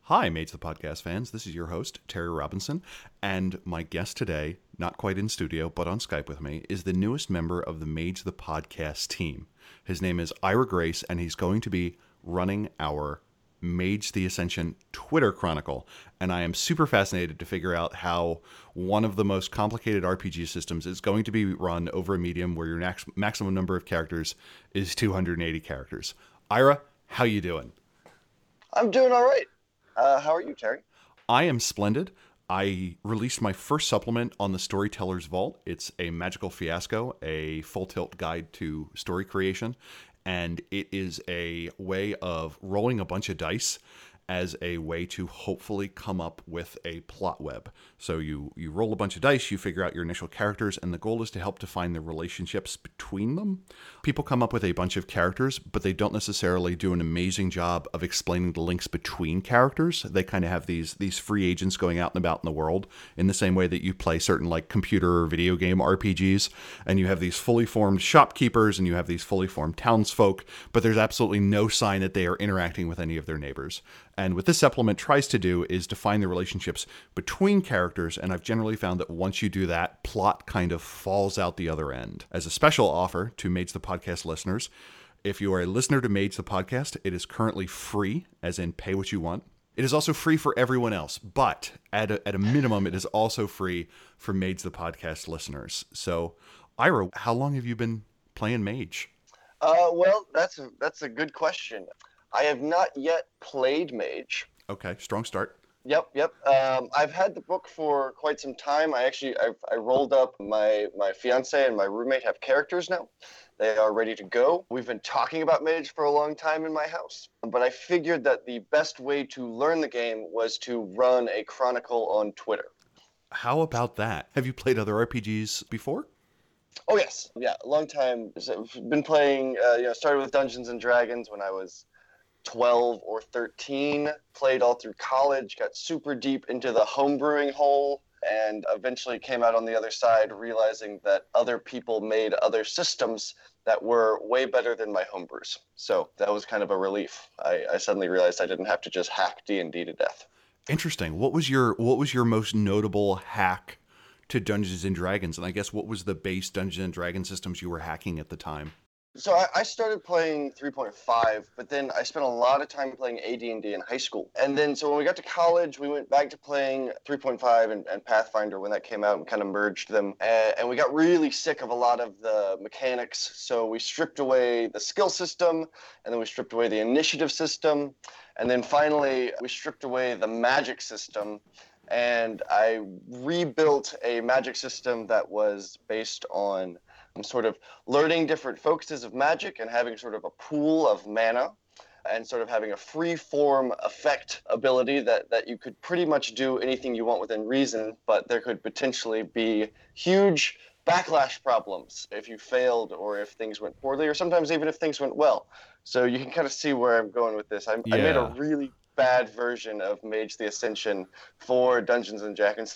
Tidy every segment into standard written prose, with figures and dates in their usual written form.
Hi, Mage the Podcast fans. This is your host, Terry Robinson, and my guest today, not quite in studio, but on Skype with me, is the newest member of the Mage the Podcast team. His name is Ira Grace, and he's going to be running our Mage the Ascension Twitter Chronicle, and I am super fascinated to figure out how one of the most complicated RPG systems is going to be run over a medium where your maximum number of characters is 280 characters. Ira, how you doing? I'm doing all right. How are you, Terry? I am splendid. I released my first supplement on the Storyteller's Vault. It's a magical fiasco, a full tilt guide to story creation, and it is a way of rolling a bunch of dice as a way to hopefully come up with a plot web. So you roll a bunch of dice, you figure out your initial characters, and the goal is to help define the relationships between them. People come up with a bunch of characters, but they don't necessarily do an amazing job of explaining the links between characters. They kind of have these free agents going out and about in the world in the same way that you play certain like computer or video game RPGs, and you have these fully formed shopkeepers and you have these fully formed townsfolk, but there's absolutely no sign that they are interacting with any of their neighbors. And what this supplement tries to do is define the relationships between characters, and I've generally found that once you do that, plot kind of falls out the other end. As a special offer to Mage the Podcast listeners, if you are a listener to Mage the Podcast, it is currently free, as in pay what you want. It is also free for everyone else, but at a minimum, it is also free for Mage the Podcast listeners. So, Ira, how long have you been playing Mage? Well, that's a good question. I have not yet played Mage. Okay, strong start. Yep. I've had the book for quite some time. I rolled up. My fiance and my roommate have characters now. They are ready to go. We've been talking about Mage for a long time in my house, but I figured that the best way to learn the game was to run a chronicle on Twitter. How about that? Have you played other RPGs before? Oh yes, yeah, a long time. I've been playing. Started with Dungeons and Dragons when I was 12 or 13, played all through college, got super deep into the homebrewing hole, and eventually came out on the other side realizing that other people made other systems that were way better than my homebrews. So that was kind of a relief. I suddenly realized I didn't have to just hack D&D to death. Interesting. What was your most notable hack to Dungeons and Dragons? And I guess what was the base Dungeons and Dragons systems you were hacking at the time? So I started playing 3.5, but then I spent a lot of time playing AD&D in high school. And then so when we got to college, we went back to playing 3.5 and Pathfinder when that came out and kind of merged them. And we got really sick of a lot of the mechanics. So we stripped away the skill system, and then we stripped away the initiative system. And then finally, we stripped away the magic system. And I rebuilt a magic system that was based on sort of learning different focuses of magic and having sort of a pool of mana and sort of having a free form effect ability that you could pretty much do anything you want within reason, but there could potentially be huge backlash problems if you failed or if things went poorly, or sometimes even if things went well. So you can kind of see where I'm going with this. I made a really bad version of Mage the Ascension for Dungeons and Dragons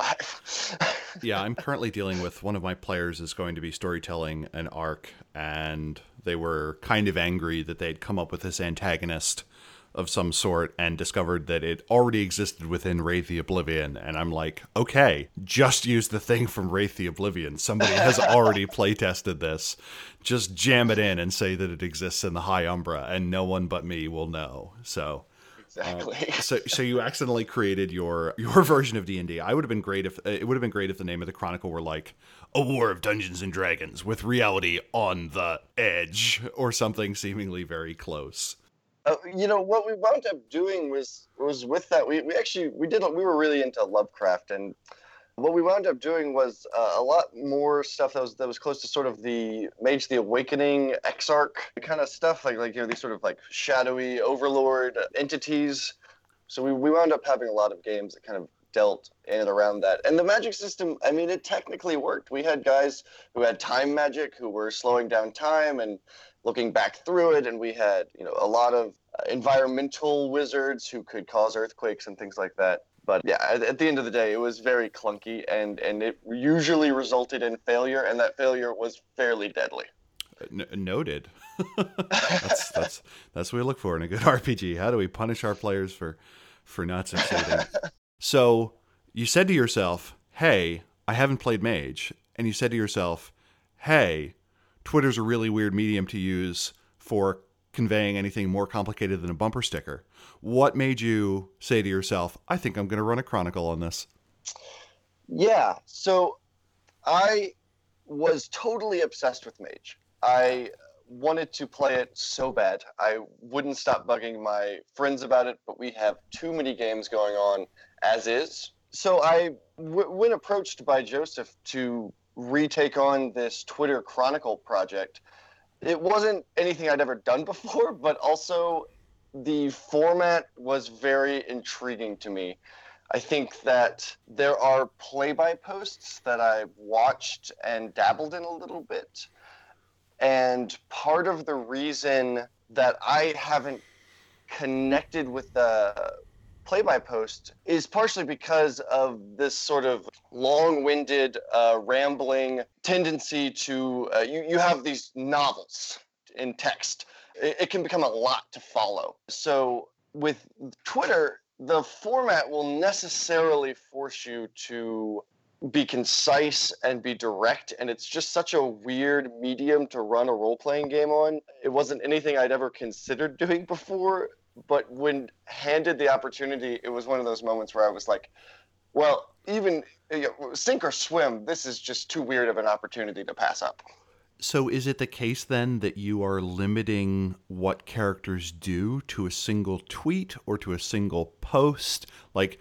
3.5. Yeah, I'm currently dealing with one of my players is going to be storytelling an arc, and they were kind of angry that they'd come up with this antagonist of some sort and discovered that it already existed within Wraith the Oblivion. And I'm like, okay, just use the thing from Wraith the Oblivion. Somebody has already playtested this. Just jam it in and say that it exists in the High Umbra, and no one but me will know. So... Exactly. So you accidentally created your version of D&D. It would have been great if the name of the chronicle were like A War of Dungeons and Dragons with reality on the edge or something seemingly very close. What we wound up doing was with that we were really into Lovecraft, and what we wound up doing was a lot more stuff that was close to sort of the Mage the Awakening, Exarch kind of stuff, like these sort of like shadowy overlord entities. So we wound up having a lot of games that kind of dealt in and around that. And the magic system, I mean, it technically worked. We had guys who had time magic who were slowing down time and looking back through it, and we had a lot of environmental wizards who could cause earthquakes and things like that. But yeah, at the end of the day, it was very clunky, and it usually resulted in failure, and that failure was fairly deadly. Noted. That's what we look for in a good RPG. How do we punish our players for for not succeeding. So you said to yourself, hey, I haven't played Mage. And you said to yourself, hey, Twitter's a really weird medium to use for conveying anything more complicated than a bumper sticker. What made you say to yourself, I think I'm going to run a chronicle on this? Yeah, so I was totally obsessed with Mage. I wanted to play it so bad. I wouldn't stop bugging my friends about it, but we have too many games going on as is. So when approached by Joseph to retake on this Twitter Chronicle project, it wasn't anything I'd ever done before, but also the format was very intriguing to me. I think that there are play-by posts that I've watched and dabbled in a little bit. And part of the reason that I haven't connected with the play-by post is partially because of this sort of long-winded, rambling tendency to, you have these novels in text. It can become a lot to follow. So with Twitter, the format will necessarily force you to be concise and be direct, and it's just such a weird medium to run a role-playing game on. It wasn't anything I'd ever considered doing before, but when handed the opportunity, it was one of those moments where I was like, well, even sink or swim, this is just too weird of an opportunity to pass up. So is it the case then that you are limiting what characters do to a single tweet or to a single post? Like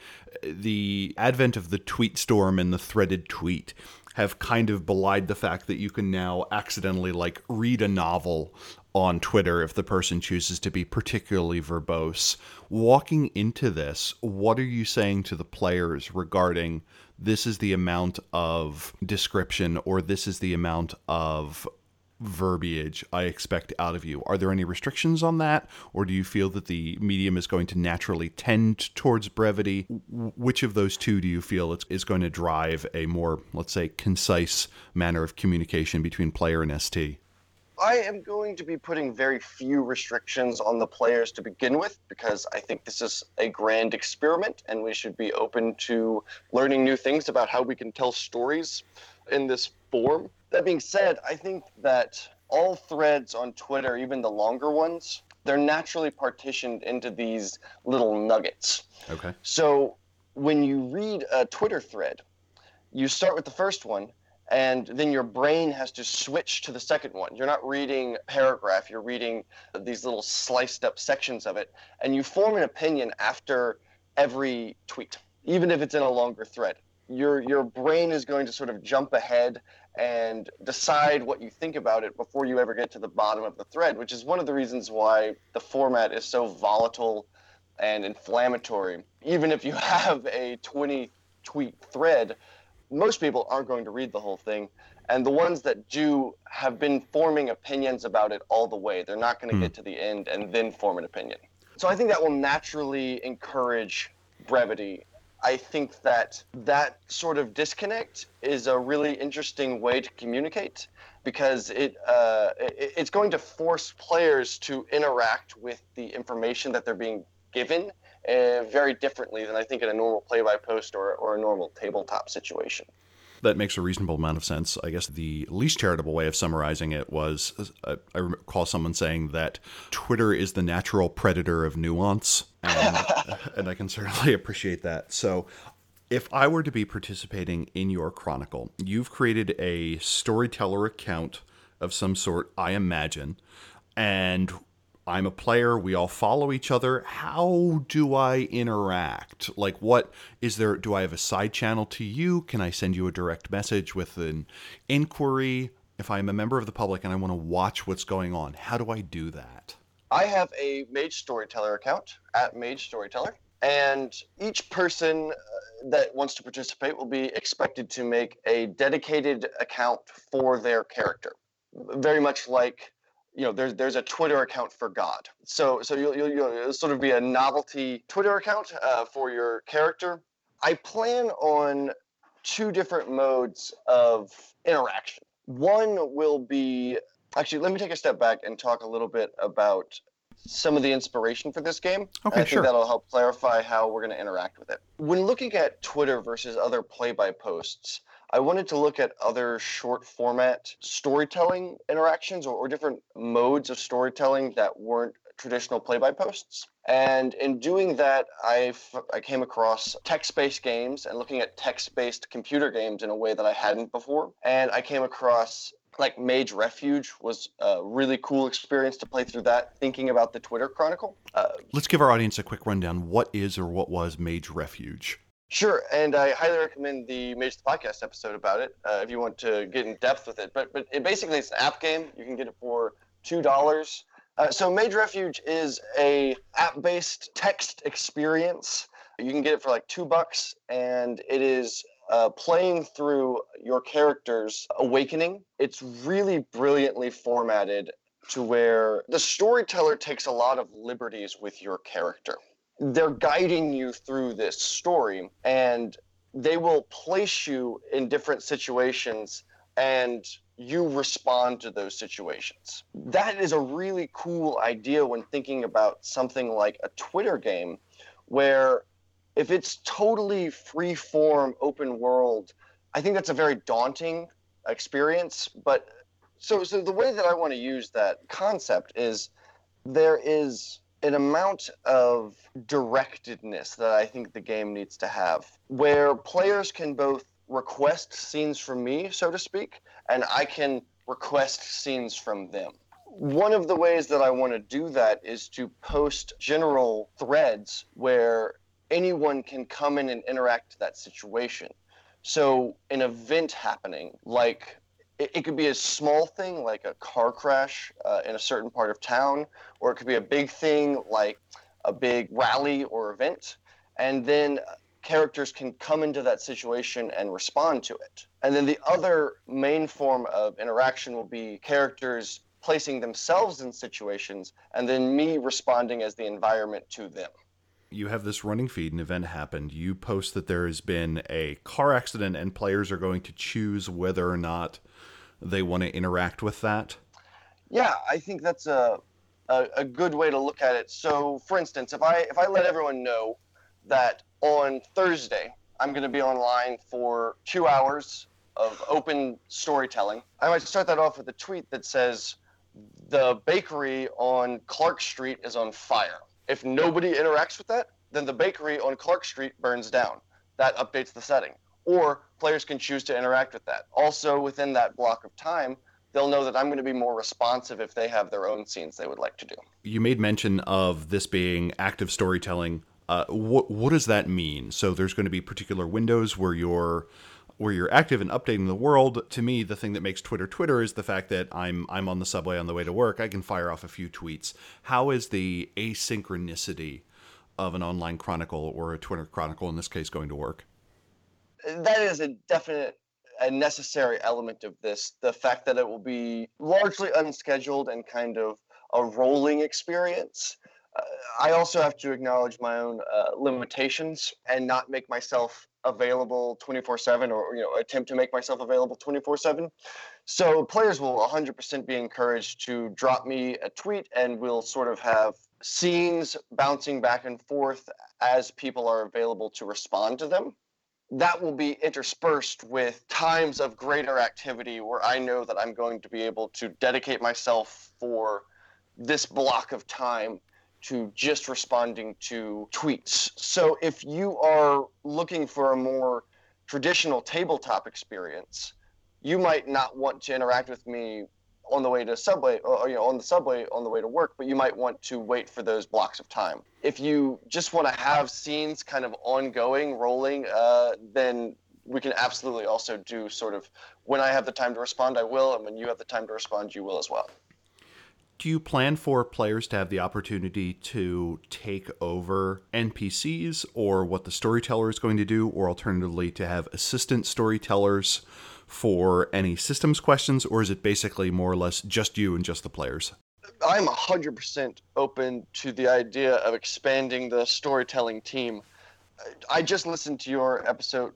the advent of the tweet storm and the threaded tweet have kind of belied the fact that you can now accidentally like read a novel on Twitter if the person chooses to be particularly verbose. Walking into this, what are you saying to the players regarding this is the amount of description or this is the amount of verbiage I expect out of you? Are there any restrictions on that? Or do you feel that the medium is going to naturally tend towards brevity? Which of those two do you feel is going to drive a more, let's say, concise manner of communication between player and ST? I am going to be putting very few restrictions on the players to begin with, because I think this is a grand experiment and we should be open to learning new things about how we can tell stories in this form. That being said, I think that all threads on Twitter, even the longer ones, they're naturally partitioned into these little nuggets. Okay. So when you read a Twitter thread, you start with the first one, and then your brain has to switch to the second one. You're not reading a paragraph, you're reading these little sliced up sections of it, and you form an opinion after every tweet, even if it's in a longer thread. Your brain is going to sort of jump ahead and decide what you think about it before you ever get to the bottom of the thread, which is one of the reasons why the format is so volatile and inflammatory. Even if you have a 20-tweet thread, most people aren't going to read the whole thing. And the ones that do have been forming opinions about it all the way. They're not going to get to the end and then form an opinion. So I think that will naturally encourage brevity. I think that sort of disconnect is a really interesting way to communicate, because it's going to force players to interact with the information that they're being given very differently than I think in a normal play-by-post or a normal tabletop situation. That makes a reasonable amount of sense. I guess the least charitable way of summarizing it was, I recall someone saying that Twitter is the natural predator of nuance, and I can certainly appreciate that. So if I were to be participating in your chronicle, you've created a storyteller account of some sort, I imagine, and I'm a player, we all follow each other. How do I interact? Like, what is there? Do I have a side channel to you? Can I send you a direct message with an inquiry? If I'm a member of the public and I want to watch what's going on, how do I do that? I have a Mage Storyteller account at Mage Storyteller, and each person that wants to participate will be expected to make a dedicated account for their character. Very much like, there's a Twitter account for God. So you'll sort of be a novelty Twitter account for your character. I plan on two different modes of interaction. One will be, actually, let me take a step back and talk a little bit about some of the inspiration for this game. Okay, I sure. think that'll help clarify how we're going to interact with it. When looking at Twitter versus other play-by-posts, I wanted to look at other short format storytelling interactions or different modes of storytelling that weren't traditional play-by-posts. And in doing that, I came across text-based games and looking at text-based computer games in a way that I hadn't before. And I came across like Mage Refuge was a really cool experience to play through that, thinking about the Twitter Chronicle. Let's give our audience a quick rundown. What is or what was Mage Refuge? Sure, and I highly recommend the Mage the Podcast episode about it if you want to get in depth with it. But it basically it's an app game. You can get it for $2. So Mage Refuge is a app-based text experience. You can get it for like $2, and it is playing through your character's awakening. It's really brilliantly formatted to where the storyteller takes a lot of liberties with your character. They're guiding you through this story, and they will place you in different situations, and you respond to those situations. That is a really cool idea when thinking about something like a Twitter game, where if it's totally free-form, open world, I think that's a very daunting experience. But so the way that I want to use that concept is there is an amount of directedness that I think the game needs to have, where players can both request scenes from me, so to speak, and I can request scenes from them. One of the ways that I want to do that is to post general threads where anyone can come in and interact to that situation. So an event happening, like it could be a small thing like a car crash in a certain part of town, or it could be a big thing like a big rally or event. And then characters can come into that situation and respond to it. And then the other main form of interaction will be characters placing themselves in situations and then me responding as the environment to them. You have this running feed, an event happened. You post that there has been a car accident and players are going to choose whether or not they want to interact with that. Yeah, I think that's a good way to look at it. So, for instance, if I let everyone know that on Thursday I'm going to be online for 2 hours of open storytelling, I might start that off with a tweet that says, the bakery on Clark Street is on fire. If nobody interacts with that, then the bakery on Clark Street burns down. That updates the setting. Or players can choose to interact with that. Also, within that block of time, they'll know that I'm going to be more responsive if they have their own scenes they would like to do. You made mention of this being active storytelling. What does that mean? So there's going to be particular windows where you're active and updating the world. To me, the thing that makes Twitter is the fact that I'm on the subway on the way to work. I can fire off a few tweets. How is the asynchronicity of an online chronicle or a Twitter chronicle in this case going to work? That is a definite and necessary element of this. The fact that it will be largely unscheduled and kind of a rolling experience. I also have to acknowledge my own limitations and not make myself available 24/7 or attempt to make myself available 24/7. So players will 100% be encouraged to drop me a tweet and we'll sort of have scenes bouncing back and forth as people are available to respond to them. That will be interspersed with times of greater activity where I know that I'm going to be able to dedicate myself for this block of time to just responding to tweets. So if you are looking for a more traditional tabletop experience, you might not want to interact with me on the way to subway, or on the subway on the way to work, but you might want to wait for those blocks of time. If you just want to have scenes kind of ongoing, rolling, then we can absolutely also do sort of when I have the time to respond, I will, and when you have the time to respond, you will as well. Do you plan for players to have the opportunity to take over NPCs or what the storyteller is going to do, or alternatively to have assistant storytellers for any systems questions, or is it basically more or less just you and just the players? I'm 100% open to the idea of expanding the storytelling team. I just listened to your episode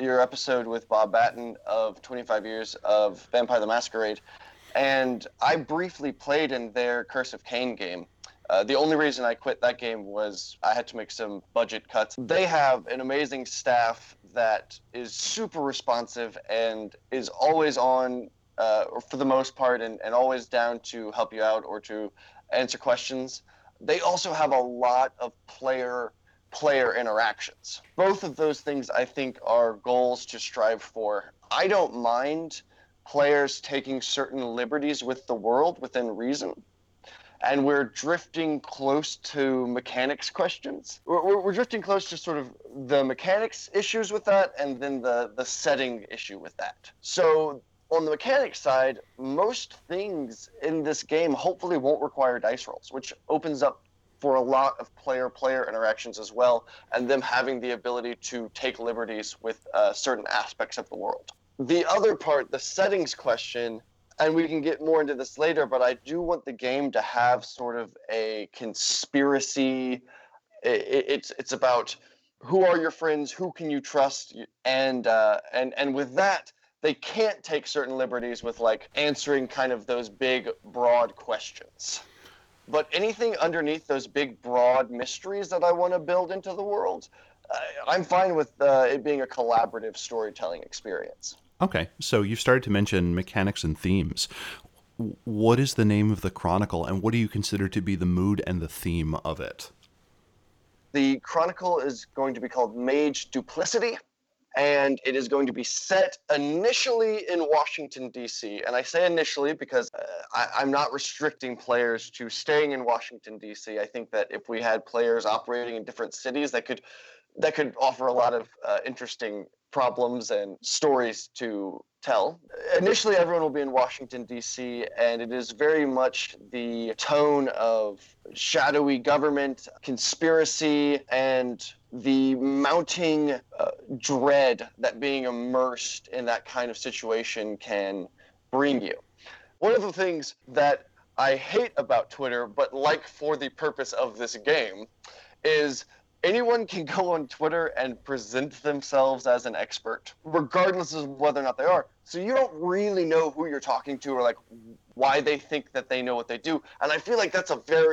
with Bob Batten of 25 Years of Vampire the Masquerade, and I briefly played in their Curse of Cain game. The only reason I quit that game was I had to make some budget cuts. They have an amazing staff that is super responsive and is always on, for the most part, and always down to help you out or to answer questions. They also have a lot of player interactions. Both of those things, I think, are goals to strive for. I don't mind players taking certain liberties with the world within reason. And we're drifting close to mechanics questions. We're drifting close to sort of the mechanics issues with that, and then the setting issue with that. So on the mechanics side, most things in this game hopefully won't require dice rolls, which opens up for a lot of player interactions as well, and them having the ability to take liberties with certain aspects of the world. The other part, the settings question, and we can get more into this later, but I do want the game to have sort of a conspiracy. It's about who are your friends, who can you trust, and with that, they can't take certain liberties with like answering kind of those big, broad questions. But anything underneath those big, broad mysteries that I want to build into the world, I'm fine with it being a collaborative storytelling experience. Okay, so you've started to mention mechanics and themes. What is the name of the Chronicle, and what do you consider to be the mood and the theme of it? The Chronicle is going to be called Mage Duplicity, and it is going to be set initially in Washington, D.C. And I say initially because I'm not restricting players to staying in Washington, D.C. I think that if we had players operating in different cities, that could offer a lot of interesting problems and stories to tell. Initially, everyone will be in Washington, D.C., and it is very much the tone of shadowy government, conspiracy, and the mounting dread that being immersed in that kind of situation can bring you. One of the things that I hate about Twitter, but like for the purpose of this game, is anyone can go on Twitter and present themselves as an expert, regardless of whether or not they are. So you don't really know who you're talking to or like why they think that they know what they do. And I feel like that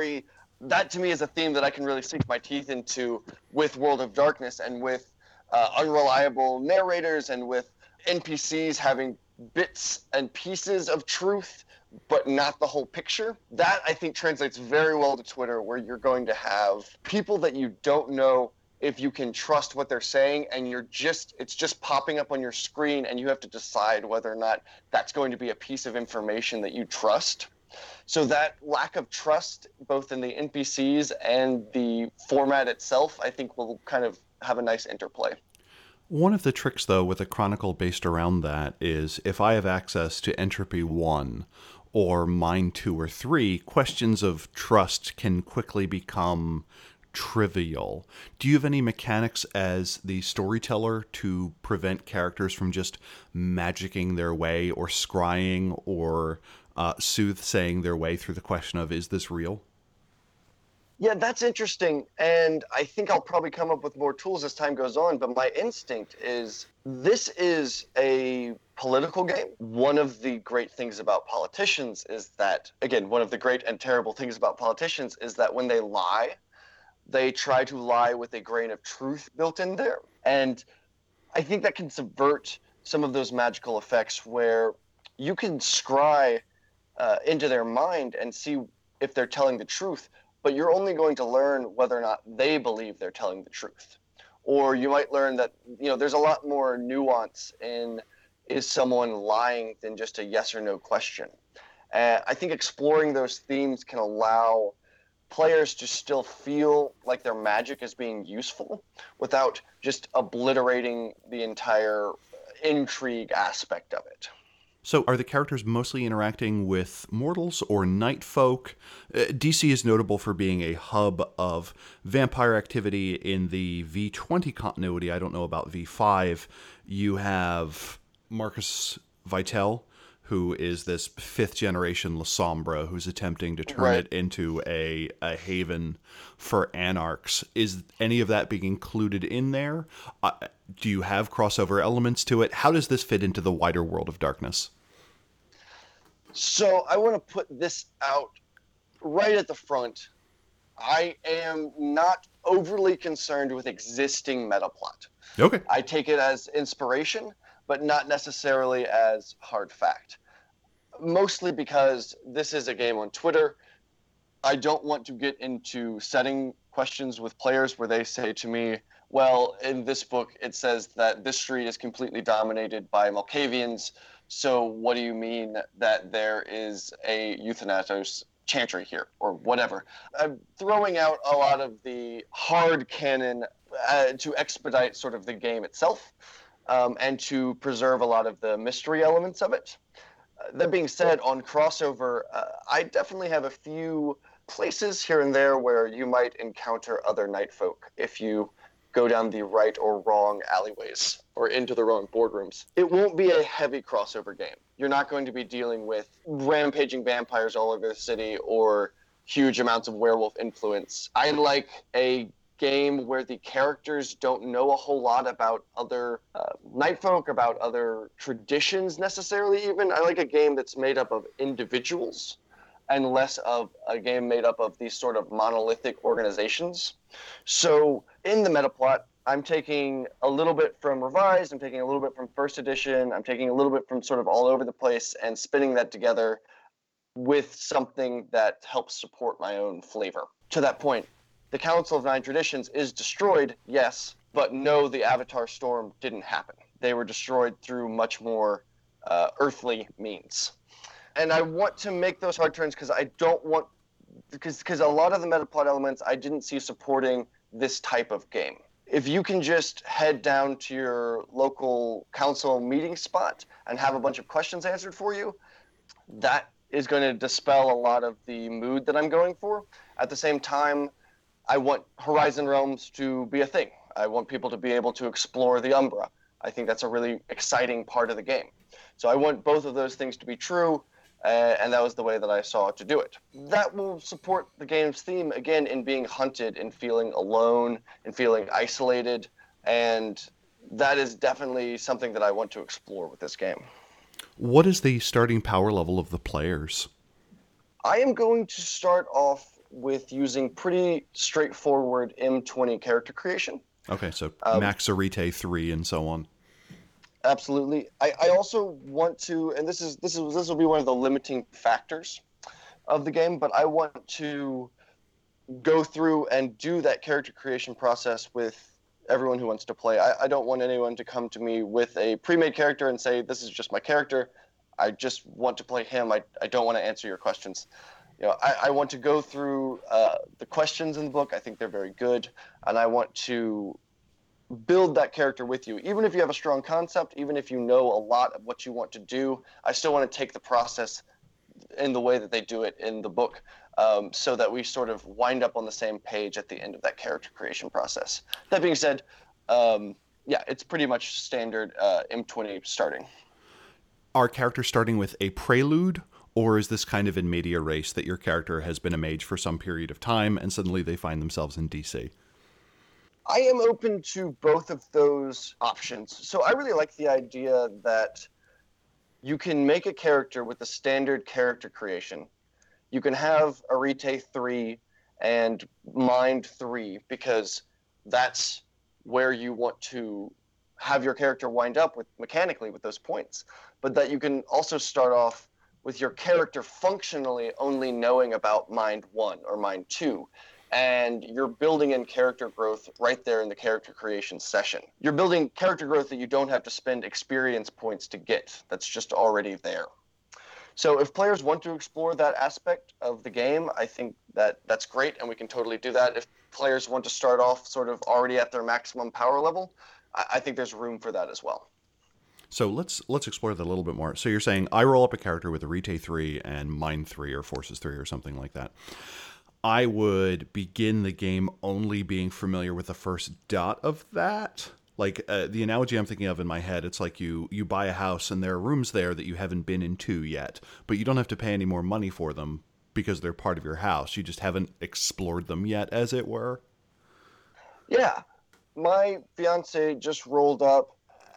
to me is a theme that I can really sink my teeth into with World of Darkness, and with unreliable narrators, and with NPCs having bits and pieces of truth, but not the whole picture. That, I think, translates very well to Twitter, where you're going to have people that you don't know if you can trust what they're saying, and it's just popping up on your screen, and you have to decide whether or not that's going to be a piece of information that you trust. So that lack of trust, both in the NPCs and the format itself, I think will kind of have a nice interplay. One of the tricks, though, with a Chronicle based around that is if I have access to Entropy 1 or Mind 2 or 3, questions of trust can quickly become trivial. Do you have any mechanics as the storyteller to prevent characters from just magicking their way or scrying or soothsaying their way through the question of, is this real? Yeah, that's interesting, and I think I'll probably come up with more tools as time goes on, but my instinct is this is a political game. One of the great things about politicians is that, again, one of the great and terrible things about politicians is that when they lie, they try to lie with a grain of truth built in there, and I think that can subvert some of those magical effects where you can scry into their mind and see if they're telling the truth, but you're only going to learn whether or not they believe they're telling the truth. Or you might learn that, there's a lot more nuance in is someone lying than just a yes or no question. I think exploring those themes can allow players to still feel like their magic is being useful without just obliterating the entire intrigue aspect of it. So are the characters mostly interacting with mortals or night folk? DC is notable for being a hub of vampire activity in the V20 continuity. I don't know about V5. You have Marcus Vitel, who is this fifth-generation La Sombra who's attempting to turn it into a haven for anarchs. Is any of that being included in there? Do you have crossover elements to it? How does this fit into the wider World of Darkness? So I want to put this out right at the front. I am not overly concerned with existing meta plot. Okay. I take it as inspiration, but not necessarily as hard fact. Mostly because this is a game on Twitter. I don't want to get into setting questions with players where they say to me, well, in this book, it says that this street is completely dominated by Malkavians. So what do you mean that there is a Euthanatos chantry here, or whatever? I'm throwing out a lot of the hard canon to expedite sort of the game itself, and to preserve a lot of the mystery elements of it. That being said, on crossover, I definitely have a few places here and there where you might encounter other night folk if you go down the right or wrong alleyways or into the wrong boardrooms. It won't be a heavy crossover game. You're not going to be dealing with rampaging vampires all over the city or huge amounts of werewolf influence. I like a game where the characters don't know a whole lot about other night folk, about other traditions necessarily even. I like a game that's made up of individuals and less of a game made up of these sort of monolithic organizations. So in the meta plot, I'm taking a little bit from Revised, I'm taking a little bit from First Edition, I'm taking a little bit from sort of all over the place and spinning that together with something that helps support my own flavor. To that point, the Council of Nine Traditions is destroyed, yes, but no, the Avatar Storm didn't happen. They were destroyed through much more earthly means. And I want to make those hard turns because I don't want, because a lot of the meta plot elements I didn't see supporting this type of game. If you can just head down to your local council meeting spot and have a bunch of questions answered for you, that is going to dispel a lot of the mood that I'm going for. At the same time, I want Horizon Realms to be a thing. I want people to be able to explore the Umbra. I think that's a really exciting part of the game. So I want both of those things to be true, and that was the way that I saw to do it. That will support the game's theme, again, in being hunted, in feeling alone, in feeling isolated, and that is definitely something that I want to explore with this game. What is the starting power level of the players? I am going to start off with using pretty straightforward M20 character creation. Okay, so Max Arete 3 and so on. Absolutely. I also want to, and this will be one of the limiting factors of the game, but I want to go through and do that character creation process with everyone who wants to play. I don't want anyone to come to me with a pre-made character and say, this is just my character. I just want to play him. I don't want to answer your questions. You know, I want to go through the questions in the book. I think they're very good, and I want to build that character with you. Even if you have a strong concept, even if you know a lot of what you want to do, I still want to take the process in the way that they do it in the book, so that we sort of wind up on the same page at the end of that character creation process. That being said, yeah, it's pretty much standard M20 starting. Are characters starting with a prelude, or is this kind of in media res that your character has been a mage for some period of time and suddenly they find themselves in DC? I am open to both of those options. So I really like the idea that you can make a character with the standard character creation. You can have Arete 3 and Mind 3 because that's where you want to have your character wind up with mechanically with those points. But that you can also start off with your character functionally only knowing about Mind 1 or Mind 2. And you're building in character growth right there in the character creation session. You're building character growth that you don't have to spend experience points to get. That's just already there. So if players want to explore that aspect of the game, I think that that's great, and we can totally do that. If players want to start off sort of already at their maximum power level, I think there's room for that as well. So let's explore that a little bit more. So you're saying I roll up a character with Arete 3 and Mind 3 or Forces 3 or something like that. I would begin the game only being familiar with the first dot of that. Like the analogy I'm thinking of in my head, it's like you buy a house and there are rooms there that you haven't been into yet, but you don't have to pay any more money for them because they're part of your house. You just haven't explored them yet, as it were. Yeah. My fiance just rolled up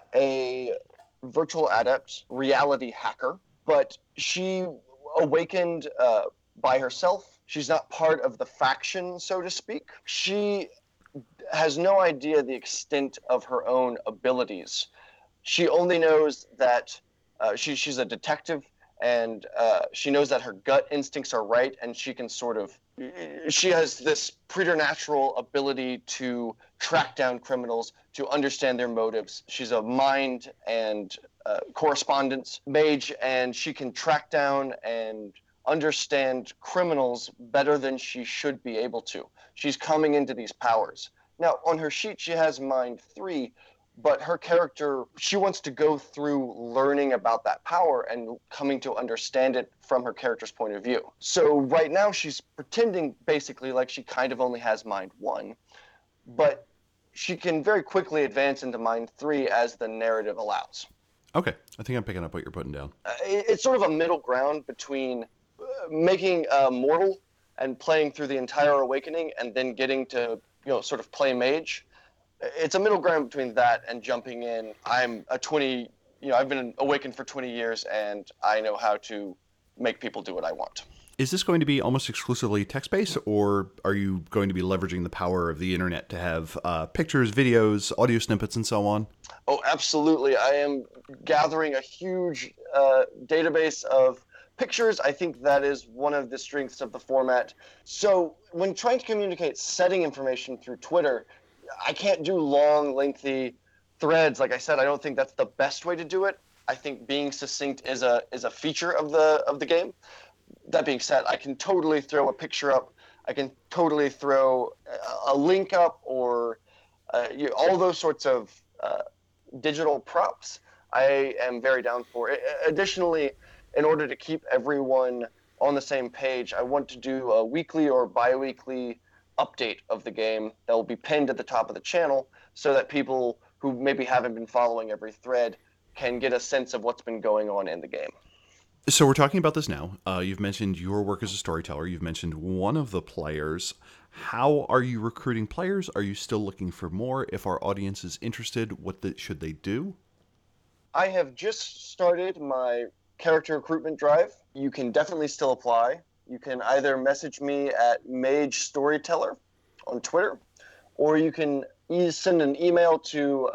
a virtual adept reality hacker, but she awakened by herself. She's not part of the faction, so to speak. She has no idea the extent of her own abilities. She only knows that she's a detective, and she knows that her gut instincts are right, and she can she has this preternatural ability to track down criminals, to understand their motives. She's a mind and correspondence mage, and she can track down and understand criminals better than she should be able to. She's coming into these powers. Now, on her sheet, she has Mind 3, but her character, she wants to go through learning about that power and coming to understand it from her character's point of view. So right now, she's pretending basically like she kind of only has Mind 1, but she can very quickly advance into Mind 3 as the narrative allows. Okay, I think I'm picking up what you're putting down. It's sort of a middle ground between making mortal and playing through the entire awakening and then getting to, sort of play mage. It's a middle ground between that and jumping in. I'm a 20, I've been awakened for 20 years and I know how to make people do what I want. Is this going to be almost exclusively text-based, or are you going to be leveraging the power of the internet to have pictures, videos, audio snippets, and so on? Oh, absolutely. I am gathering a huge database of pictures. I think that is one of the strengths of the format. So when trying to communicate setting information through Twitter, I can't do long, lengthy threads. Like I said, I don't think that's the best way to do it. I think being succinct is a feature of the game. That being said, I can totally throw a picture up. I can totally throw a link up, or all those sorts of digital props. I am very down for it. Additionally, in order to keep everyone on the same page, I want to do a weekly or bi-weekly update of the game that will be pinned at the top of the channel so that people who maybe haven't been following every thread can get a sense of what's been going on in the game. So we're talking about this now. You've mentioned your work as a storyteller. You've mentioned one of the players. How are you recruiting players? Are you still looking for more? If our audience is interested, should they do? I have just started my character recruitment drive. You can definitely still apply. You can either message me at Mage Storyteller on Twitter, or you can send an email to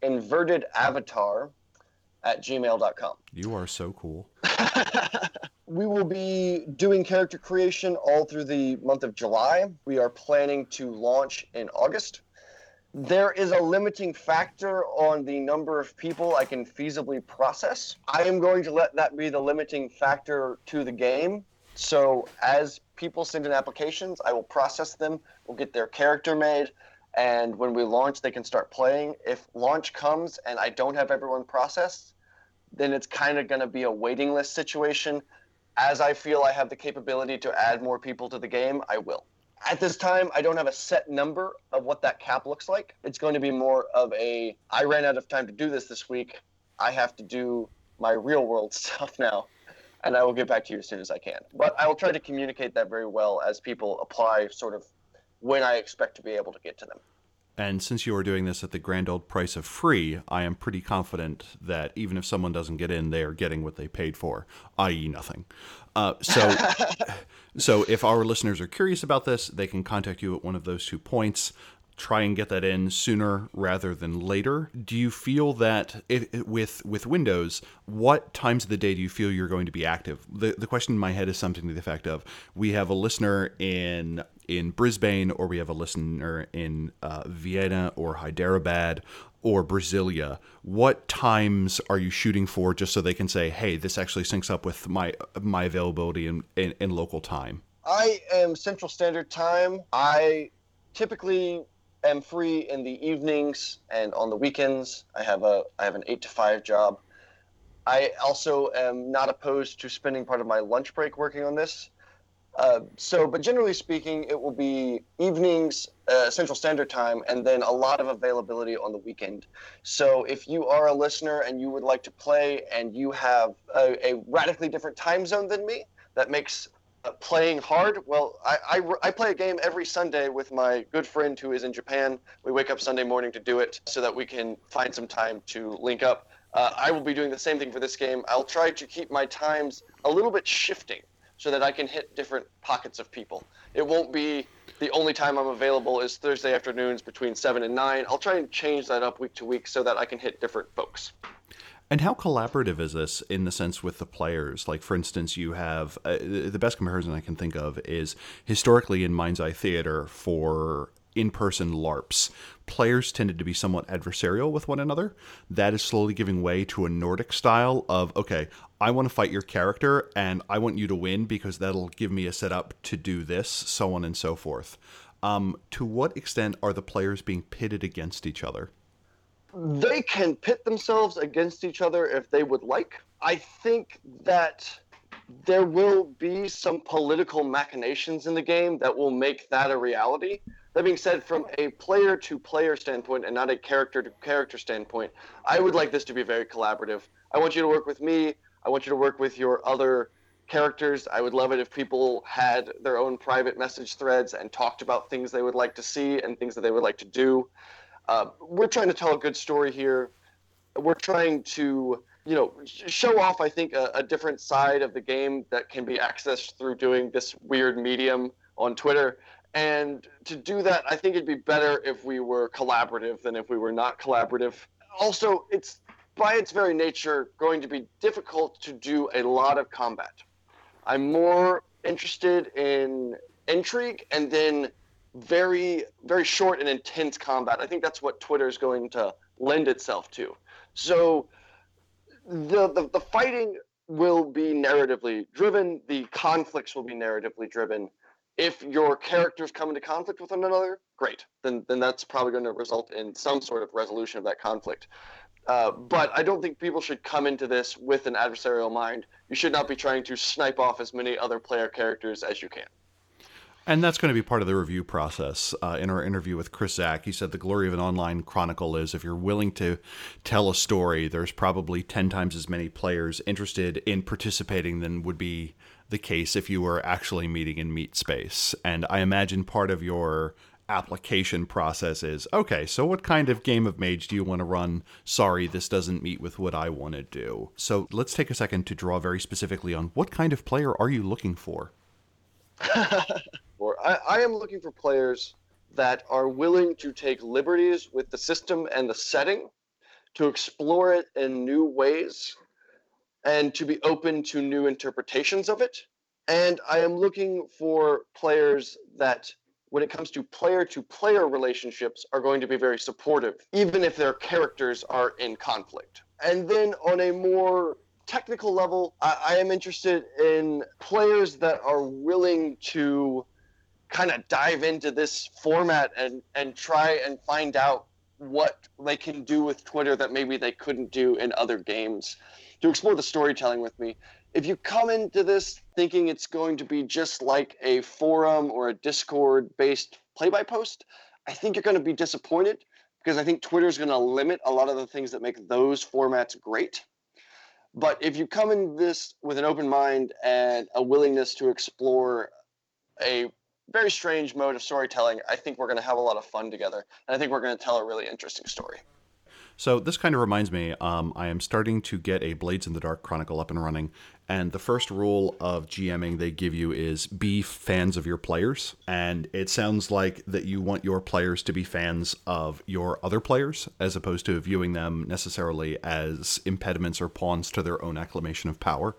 invertedavatar@gmail.com. You are so cool. We will be doing character creation all through the month of July. We are planning to launch in August. There is a limiting factor on the number of people I can feasibly process. I am going to let that be the limiting factor to the game. So as people send in applications, I will process them. We'll get their character made. And when we launch, they can start playing. If launch comes and I don't have everyone processed, then it's kind of going to be a waiting list situation. As I feel I have the capability to add more people to the game, I will. At this time, I don't have a set number of what that cap looks like. It's going to be more of I ran out of time to do this week. I have to do my real world stuff now, and I will get back to you as soon as I can. But I will try to communicate that very well as people apply, sort of when I expect to be able to get to them. And since you are doing this at the grand old price of free, I am pretty confident that even if someone doesn't get in, they are getting what they paid for, i.e. nothing. So if our listeners are curious about this, they can contact you at one of those 2 points. Try and get that in sooner rather than later. Do you feel that with Windows, what times of the day do you feel you're going to be active? The question in my head is something to the effect of, we have a listener in Brisbane, or we have a listener in Vienna or Hyderabad or Brasilia. What times are you shooting for, just so they can say, hey, this actually syncs up with my availability in local time? I am Central Standard Time. I typically am free in the evenings and on the weekends. I have an 8 to 5 job. I also am not opposed to spending part of my lunch break working on this. But generally speaking, it will be evenings, Central Standard Time, and then a lot of availability on the weekend. So if you are a listener and you would like to play and you have a radically different time zone than me, that makes playing hard. Well, I play a game every Sunday with my good friend who is in Japan. We wake up Sunday morning to do it so that we can find some time to link up. I will be doing the same thing for this game. I'll try to keep my times a little bit shifting. so that I can hit different pockets of people. It won't be the only time I'm available is Thursday afternoons between 7 and 9. I'll try and change that up week to week so that I can hit different folks. And how collaborative is this in the sense with the players? Like, for instance, you have the best comparison I can think of is historically in Mind's Eye Theater for in-person LARPs. Players tended to be somewhat adversarial with one another. That is slowly giving way to a Nordic style of, okay, I want to fight your character and I want you to win because that'll give me a setup to do this, so on and so forth. To what extent are the players being pitted against each other? They can pit themselves against each other if they would like. I think that there will be some political machinations in the game that will make that a reality. That being said, from a player-to-player standpoint and not a character-to-character standpoint, I would like this to be very collaborative. I want you to work with me. I want you to work with your other characters. I would love it if people had their own private message threads and talked about things they would like to see and things that they would like to do. We're trying to tell a good story here. We're trying to, show off, I think, a different side of the game that can be accessed through doing this weird medium on Twitter. And to do that, I think it'd be better if we were collaborative than if we were not collaborative. Also, it's by its very nature going to be difficult to do a lot of combat. I'm more interested in intrigue and then very, very short and intense combat. I think that's what Twitter is going to lend itself to. So the fighting will be narratively driven. The conflicts will be narratively driven. If your characters come into conflict with one another, great. Then that's probably going to result in some sort of resolution of that conflict. But I don't think people should come into this with an adversarial mind. You should not be trying to snipe off as many other player characters as you can. And that's going to be part of the review process. In our interview with Chris Zach, he said the glory of an online chronicle is if you're willing to tell a story, there's probably 10 times as many players interested in participating than would be the case if you were actually meeting in meet space. And I imagine part of your application process is, okay, so what kind of game of Mage do you want to run? Sorry, this doesn't meet with what I want to do. So let's take a second to draw very specifically on what kind of player are you looking for? I am looking for players that are willing to take liberties with the system and the setting, to explore it in new ways, and to be open to new interpretations of it. And I am looking for players that, when it comes to player relationships, are going to be very supportive, even if their characters are in conflict. And then on a more technical level, I am interested in players that are willing to kind of dive into this format and try and find out what they can do with Twitter that maybe they couldn't do in other games, to explore the storytelling with me. If you come into this thinking it's going to be just like a forum or a Discord-based play-by-post, I think you're going to be disappointed, because I think Twitter is going to limit a lot of the things that make those formats great. But if you come in this with an open mind and a willingness to explore a very strange mode of storytelling, I think we're going to have a lot of fun together. And I think we're going to tell a really interesting story. So this kind of reminds me, I am starting to get a Blades in the Dark Chronicle up and running, and the first rule of GMing they give you is be fans of your players, and it sounds like that you want your players to be fans of your other players, as opposed to viewing them necessarily as impediments or pawns to their own acclamation of power.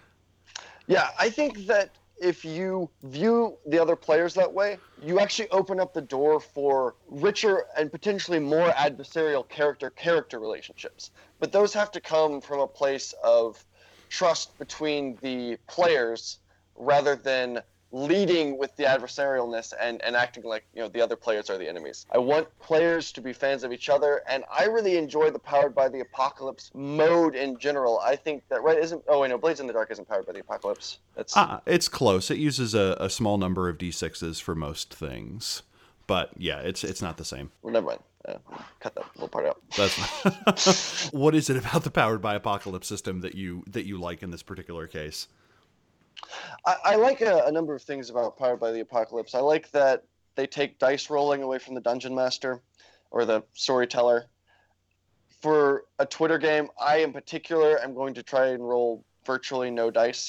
Yeah, I think that if you view the other players that way, you actually open up the door for richer and potentially more adversarial character relationships. But those have to come from a place of trust between the players rather than leading with the adversarialness and acting like, the other players are the enemies. I want players to be fans of each other, and I really enjoy the Powered by the Apocalypse mode in general. I think that, right, Blades in the Dark isn't Powered by the Apocalypse. It's close. It uses a small number of D6s for most things. But yeah, it's not the same. Well, never mind. Cut that little part out. What is it about the Powered by Apocalypse system that you like in this particular case? I like a number of things about Powered by the Apocalypse. I like that they take dice rolling away from the Dungeon Master or the Storyteller. For a Twitter game, I in particular am going to try and roll virtually no dice.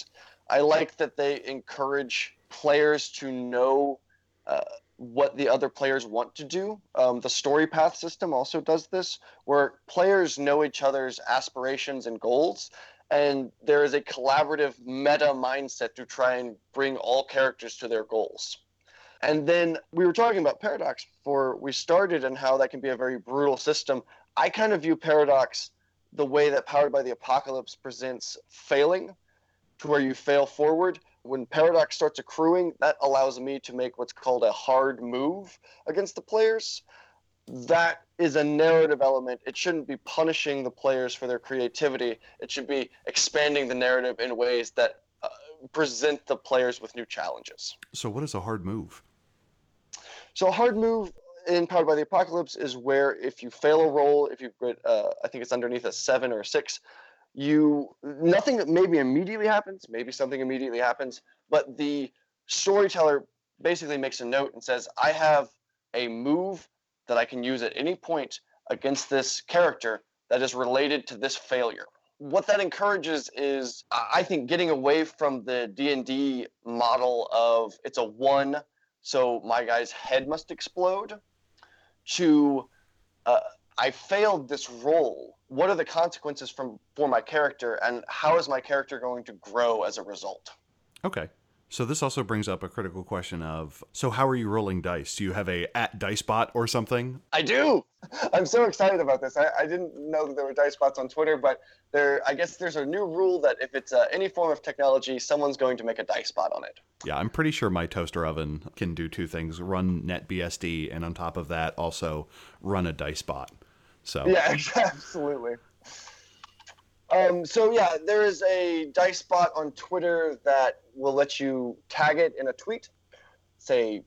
I like that they encourage players to know what the other players want to do. The story path system also does this, where players know each other's aspirations and goals, and there is a collaborative meta mindset to try and bring all characters to their goals. And then we were talking about Paradox before we started and how that can be a very brutal system. I kind of view Paradox the way that Powered by the Apocalypse presents failing, to where you fail forward. When Paradox starts accruing, that allows me to make what's called a hard move against the players. That is a narrative element. It shouldn't be punishing the players for their creativity. It should be expanding the narrative in ways that present the players with new challenges. So what is a hard move? So a hard move in Powered by the Apocalypse is where if you fail a roll, if you get, I think it's underneath a 7 or a 6, nothing maybe immediately happens, maybe something immediately happens, but the storyteller basically makes a note and says, I have a move that I can use at any point against this character that is related to this failure. What that encourages is, I think, getting away from the D&D model of it's a 1, so my guy's head must explode, to I failed this roll. What are the consequences for my character, and how is my character going to grow as a result? Okay. So this also brings up a critical question of, so how are you rolling dice? Do you have a @DiceBot or something? I do! I'm so excited about this. I didn't know that there were dice bots on Twitter, but I guess there's a new rule that if it's any form of technology, someone's going to make a dice bot on it. Yeah, I'm pretty sure my toaster oven can do two things: run NetBSD, and on top of that, also run a dice bot. So yeah, absolutely. So yeah, there is a dice bot on Twitter that will let you tag it in a tweet, say,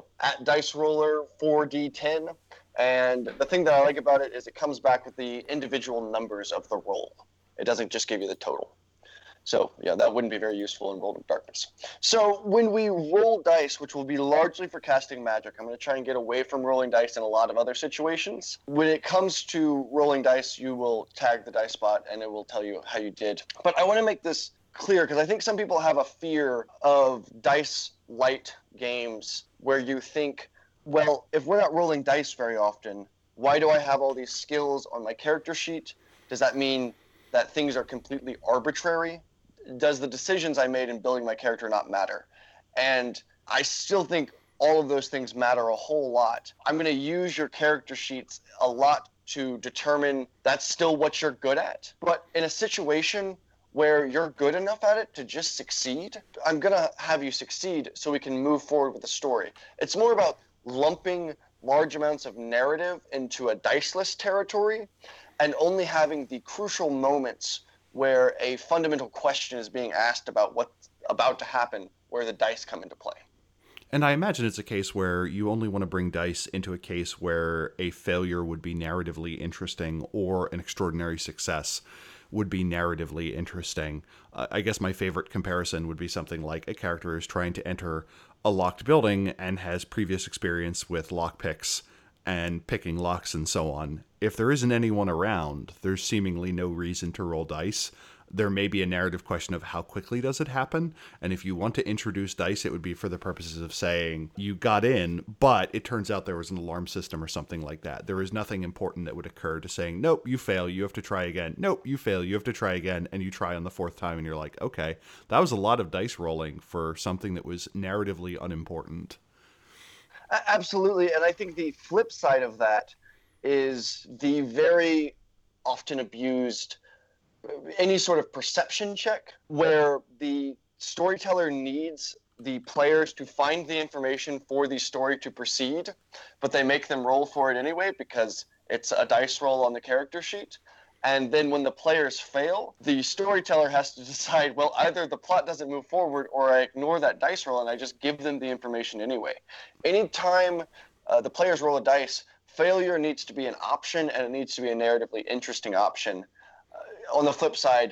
@DiceRoller4D10. And the thing that I like about it is it comes back with the individual numbers of the roll. It doesn't just give you the total. So yeah, that wouldn't be very useful in World of Darkness. So when we roll dice, which will be largely for casting magic, I'm going to try and get away from rolling dice in a lot of other situations. When it comes to rolling dice, you will tag the dice bot and it will tell you how you did. But I want to make this clear because I think some people have a fear of dice light games where you think, well, if we're not rolling dice very often, why do I have all these skills on my character sheet? Does that mean that things are completely arbitrary? Does the decisions I made in building my character not matter? And I still think all of those things matter a whole lot. I'm going to use your character sheets a lot to determine that's still what you're good at. But in a situation where you're good enough at it to just succeed, I'm going to have you succeed so we can move forward with the story. It's more about lumping large amounts of narrative into a diceless territory and only having the crucial moments where a fundamental question is being asked about what's about to happen, where the dice come into play. And I imagine it's a case where you only want to bring dice into a case where a failure would be narratively interesting or an extraordinary success would be narratively interesting. I guess my favorite comparison would be something like a character is trying to enter a locked building and has previous experience with lockpicks and picking locks and so on. If there isn't anyone around, there's seemingly no reason to roll dice. There may be a narrative question of how quickly does it happen, and if you want to introduce dice, it would be for the purposes of saying you got in, but it turns out there was an alarm system or something like that. There is nothing important that would occur to saying, nope, you fail, you have to try again. Nope, you fail, you have to try again, and you try on the fourth time, and you're like, okay, that was a lot of dice rolling for something that was narratively unimportant. Absolutely, and I think the flip side of that is the very often abused any sort of perception check where the storyteller needs the players to find the information for the story to proceed, but they make them roll for it anyway because it's a dice roll on the character sheet. And then when the players fail, the storyteller has to decide, well, either the plot doesn't move forward or I ignore that dice roll and I just give them the information anyway. Anytime the players roll a dice, failure needs to be an option and it needs to be a narratively interesting option. On the flip side,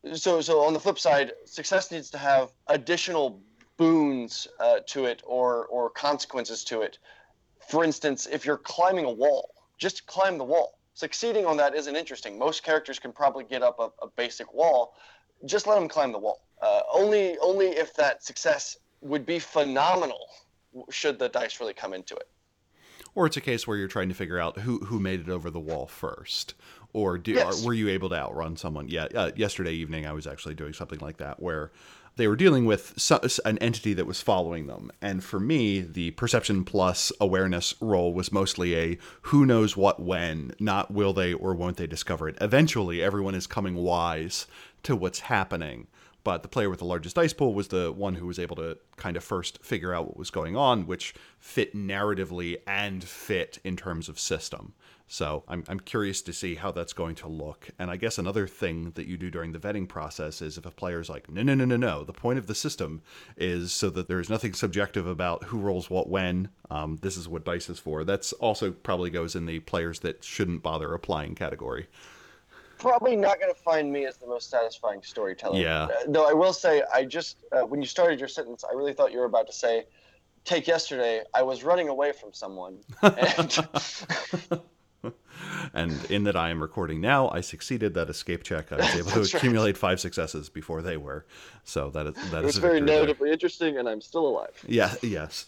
success needs to have additional boons to it or consequences to it. For instance, if you're climbing a wall, just climb the wall. Succeeding on that isn't interesting. Most characters can probably get up a basic wall. just let them climb the wall. Only if that success would be phenomenal should the dice really come into it. Or it's a case where you're trying to figure out who made it over the wall first. Or Yes. were you able to outrun someone? Yeah, yesterday evening I was actually doing something like that where they were dealing with an entity that was following them. And for me, the perception plus awareness roll was mostly a who knows what when, not will they or won't they discover it. Eventually, everyone is coming wise to what's happening. But the player with the largest dice pool was the one who was able to kind of first figure out what was going on, which fit narratively and fit in terms of system. So I'm curious to see how that's going to look. And I guess another thing that you do during the vetting process is if a player's like, no, the point of the system is so that there's nothing subjective about who rolls what when, this is what dice is for. That's also probably goes in the players that shouldn't bother applying category. Probably not going to find me as the most satisfying storyteller. Yeah. Though I will say, I just, when you started your sentence, I really thought you were about to say, take yesterday, I was running away from someone. And And in that I am recording now, I succeeded that escape check. I was able to accumulate 5 successes before they were. So that is it was very narratively interesting, and I'm still alive. Yeah, yes.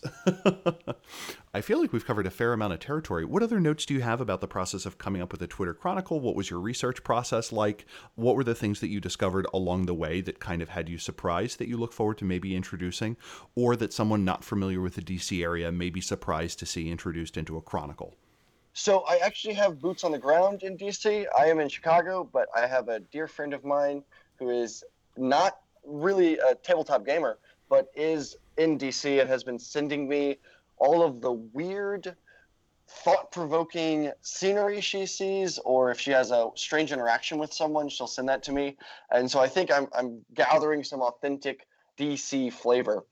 I feel like we've covered a fair amount of territory. What other notes do you have about the process of coming up with a Twitter Chronicle? What was your research process like? What were the things that you discovered along the way that kind of had you surprised that you look forward to maybe introducing, or that someone not familiar with the DC area may be surprised to see introduced into a Chronicle? So I actually have boots on the ground in DC. I am in Chicago, but I have a dear friend of mine who is not really a tabletop gamer, but is in DC and has been sending me all of the weird, thought-provoking scenery she sees, or if she has a strange interaction with someone, she'll send that to me. And so I think I'm gathering some authentic DC flavor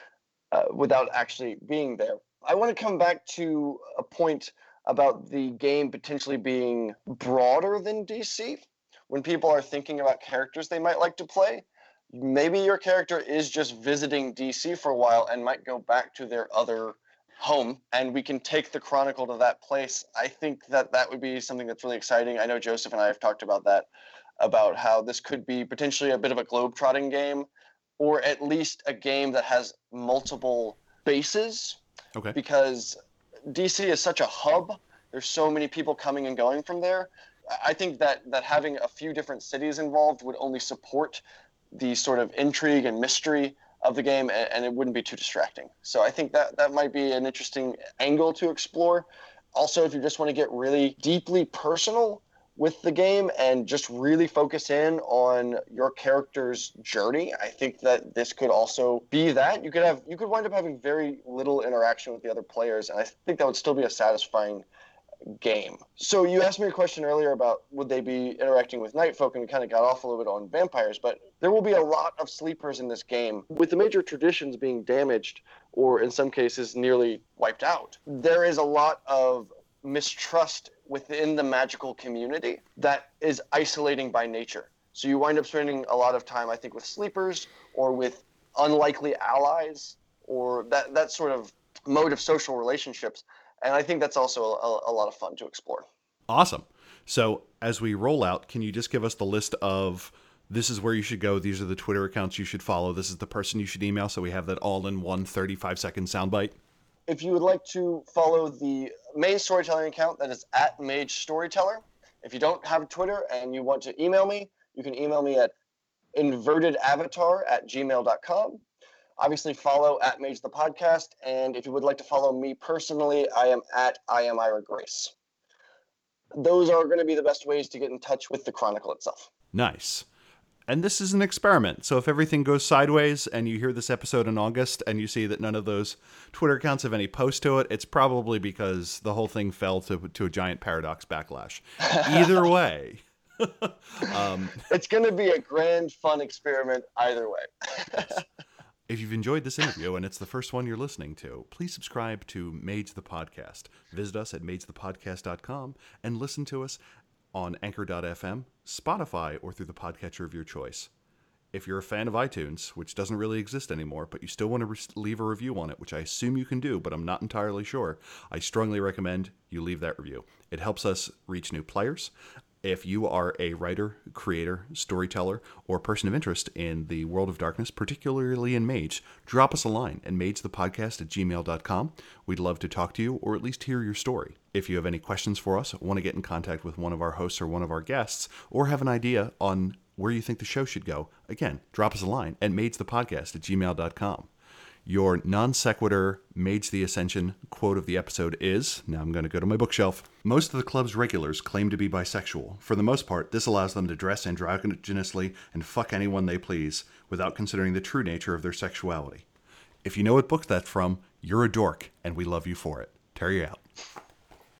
without actually being there. I want to come back to a point about the game potentially being broader than DC. When people are thinking about characters they might like to play, maybe your character is just visiting DC for a while and might go back to their other home, and we can take the Chronicle to that place. I think that would be something that's really exciting. I know Joseph and I have talked about that, about how this could be potentially a bit of a globe-trotting game, or at least a game that has multiple bases. Okay. Because DC is such a hub. There's so many people coming and going from there. I think that having a few different cities involved would only support the sort of intrigue and mystery of the game, and it wouldn't be too distracting. So I think that might be an interesting angle to explore. Also, if you just want to get really deeply personal with the game and just really focus in on your character's journey, I think that this could also be that. You could wind up having very little interaction with the other players, and I think that would still be a satisfying game. So you asked me a question earlier about would they be interacting with night folk, and we kind of got off a little bit on vampires, but there will be a lot of sleepers in this game. With the major traditions being damaged, or in some cases nearly wiped out, there is a lot of mistrust within the magical community that is isolating by nature. So you wind up spending a lot of time, I think, with sleepers or with unlikely allies, or that sort of mode of social relationships. And I think that's also a lot of fun to explore. Awesome. So as we roll out, can you just give us the list of this is where you should go, these are the Twitter accounts you should follow, this is the person you should email, so we have that all in one 35-second soundbite? If you would like to follow the main storytelling account, that is @MageStoryteller. If you don't have Twitter and you want to email me, you can email me at invertedavatar@gmail.com. Obviously, follow @MageThePodcast, and if you would like to follow me personally, I am @IamIra Grace. Those are going to be the best ways to get in touch with the Chronicle itself. Nice. And this is an experiment. So if everything goes sideways and you hear this episode in August and you see that none of those Twitter accounts have any post to it, it's probably because the whole thing fell to a giant Paradox backlash. Either way. It's going to be a grand, fun experiment either way. If you've enjoyed this interview and it's the first one you're listening to, please subscribe to Mage the Podcast. Visit us at magethepodcast.com and listen to us on Anchor.fm, Spotify, or through the podcatcher of your choice. If you're a fan of iTunes, which doesn't really exist anymore, but you still want to leave a review on it, which I assume you can do, but I'm not entirely sure, I strongly recommend you leave that review. It helps us reach new players. If you are a writer, creator, storyteller, or person of interest in the world of darkness, particularly in Mage, drop us a line at magethepodcast@gmail.com. We'd love to talk to you or at least hear your story. If you have any questions for us, want to get in contact with one of our hosts or one of our guests, or have an idea on where you think the show should go, again, drop us a line at magethepodcast@gmail.com. Your non sequitur Mage the Ascension quote of the episode is, now I'm going to go to my bookshelf, most of the club's regulars claim to be bisexual. For the most part, this allows them to dress androgynously and fuck anyone they please, without considering the true nature of their sexuality. If you know what book that's from, you're a dork, and we love you for it. Terry out.